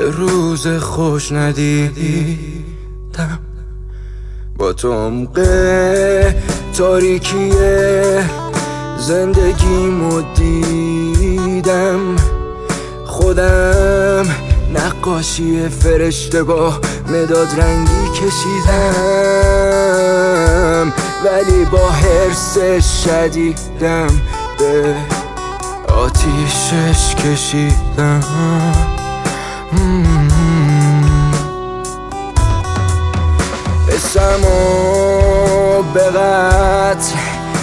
روز خوش ندیدم، با تو عمق تاریکی زندگیمو دیدم. خودم نقاشی فرشته با مداد رنگی کشیدم، ولی با حرص شدیدم به آتیشش کشیدم. اسمو به قتل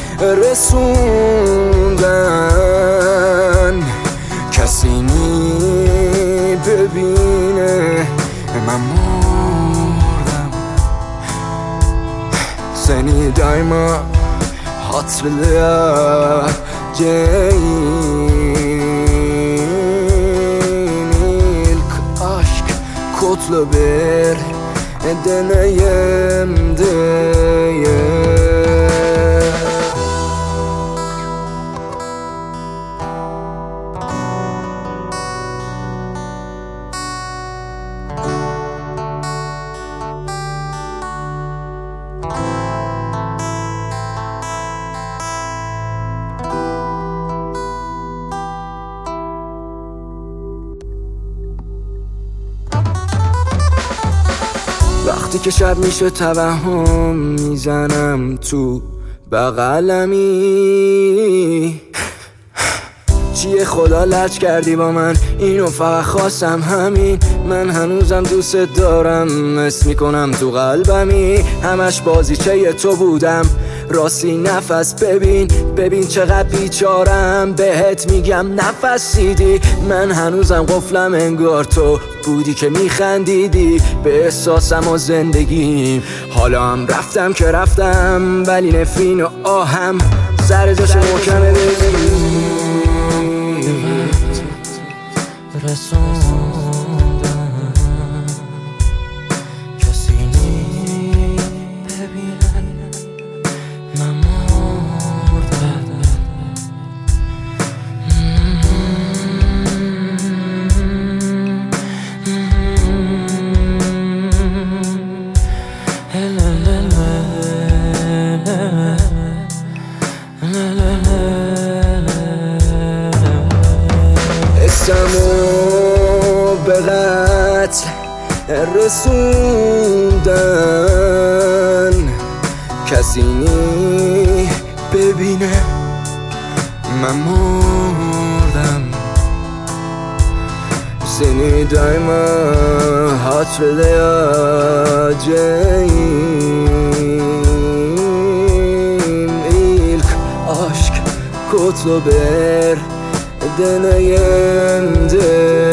رسوندن، کسی نی ببینه من مردم. Seni daima hatırlayacağım. İlk aşk kodlu bir deneyimdi. وقتی که شب میشه توهم میزنم تو بغلمی. چیه خدا لج کردی با من، اینو فقط خواستم همین. من هنوزم دوست دارم، حس میکنم تو قلبمی. همش بازیچه تو بودم، راستی نفس ببین چقدر بیچارم. بهت میگم نفسیدی، من هنوزم قفلم، انگار تو بودی که میخندیدی به احساسم و زندگیم. حالا هم رفتم که رفتم، ولی نفرین و آهم سر جاش محکمه. رسوندم کسی نی ببینن من مردم. اسمو به قتل رسوندن، کسی نی ببینه من مردم. Seni daima hatırlayacağım. İlk aşk kutlu bir deneyimdi.